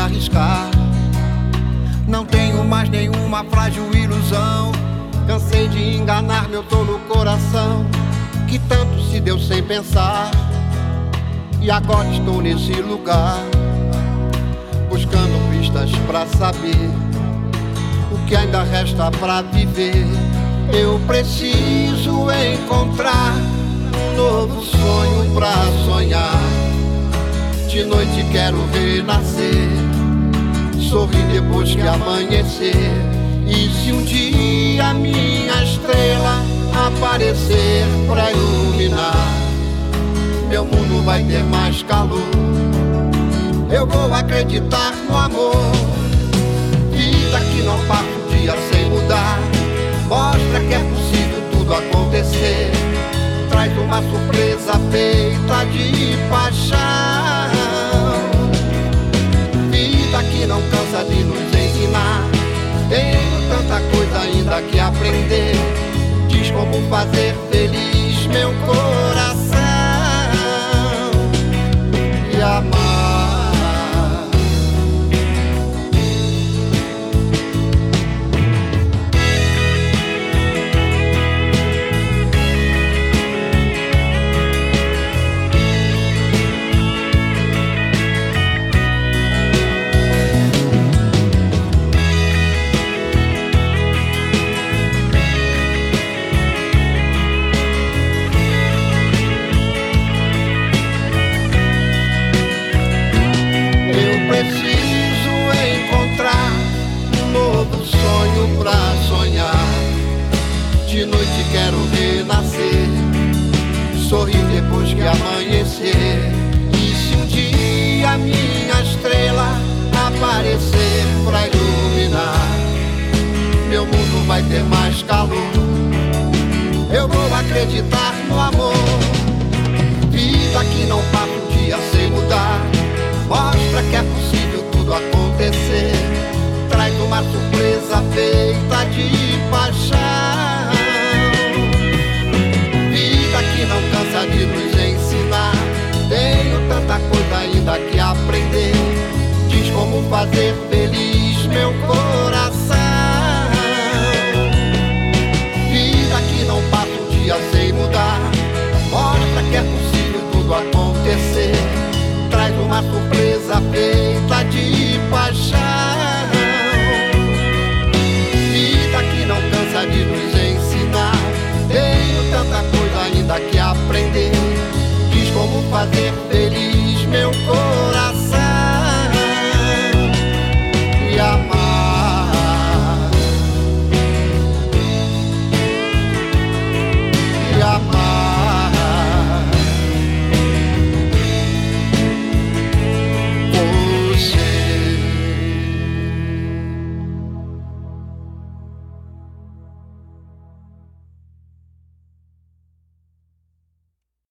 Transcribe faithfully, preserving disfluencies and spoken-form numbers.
arriscar. Não tenho mais nenhuma frágil ilusão. Cansei de enganar meu tolo coração, que tanto se deu sem pensar. E agora estou nesse lugar, buscando pistas pra saber o que ainda resta pra viver. Eu preciso encontrar um novo sonho pra sonhar. De noite quero renascer, sorrir depois que amanhecer. E se um dia minha estrela aparecer pra iluminar, meu mundo vai ter mais calor. Eu vou acreditar no amor. Vida que não passa um dia sem mudar, mostra que é possível tudo acontecer. Traz uma surpresa feita de paixão. Vida que não cansa de nos ensinar. Tenho tanta coisa ainda que aprender. Diz como fazer feliz meu coração e amar. De noite quero renascer, sorrir depois que amanhecer. E se um dia minha estrela aparecer pra iluminar, meu mundo vai ter mais calor. Eu vou acreditar no amor. Vida que não passa um dia sem mudar, mostra que é possível tudo acontecer. Traz uma surpresa feita de paixão. Que não cansa de nos ensinar. Tenho tanta coisa ainda que aprender. Diz como fazer feliz meu coração. Vida que não passa um dia sem mudar, mostra que é possível tudo acontecer. Traz uma surpresa feita de paixão. Vida que não cansa de nos ensinar. Tenho tanta coisa ainda que aprender. Diz como fazer feliz